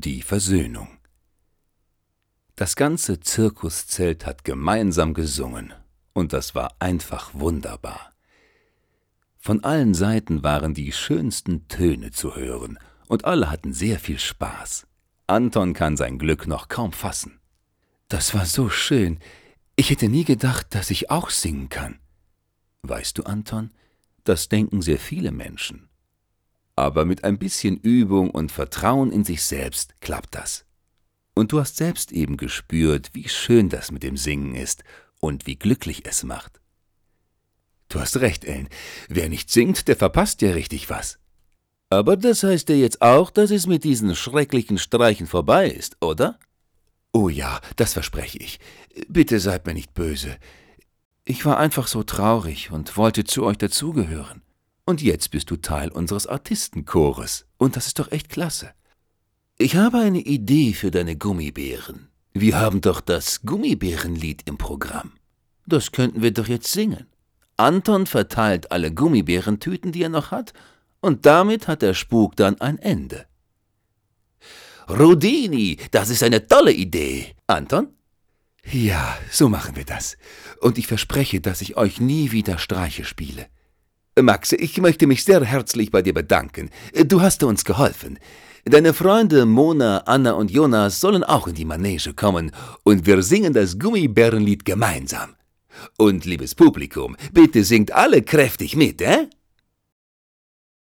Die Versöhnung. Das ganze Zirkuszelt hat gemeinsam gesungen, und das war einfach wunderbar. Von allen Seiten waren die schönsten Töne zu hören, und alle hatten sehr viel Spaß. Anton kann sein Glück noch kaum fassen. »Das war so schön. Ich hätte nie gedacht, dass ich auch singen kann.« »Weißt du, Anton, das denken sehr viele Menschen. Aber mit ein bisschen Übung und Vertrauen in sich selbst klappt das. Und du hast selbst eben gespürt, wie schön das mit dem Singen ist und wie glücklich es macht.« »Du hast recht, Ellen. Wer nicht singt, der verpasst ja richtig was.« »Aber das heißt ja jetzt auch, dass es mit diesen schrecklichen Streichen vorbei ist, oder?« »Oh ja, das verspreche ich. Bitte seid mir nicht böse. Ich war einfach so traurig und wollte zu euch dazugehören. Und jetzt bist du Teil unseres Artistenchores. Und das ist doch echt klasse. Ich habe eine Idee für deine Gummibären. Wir haben doch das Gummibärenlied im Programm. Das könnten wir doch jetzt singen. Anton verteilt alle Gummibärentüten, die er noch hat, und damit hat der Spuk dann ein Ende.« »Rudini, das ist eine tolle Idee. Anton?« »Ja, so machen wir das. Und ich verspreche, dass ich euch nie wieder Streiche spiele. Max, ich möchte mich sehr herzlich bei dir bedanken. Du hast uns geholfen. Deine Freunde Mona, Anna und Jonas sollen auch in die Manege kommen und wir singen das Gummibärenlied gemeinsam. Und liebes Publikum, bitte singt alle kräftig mit,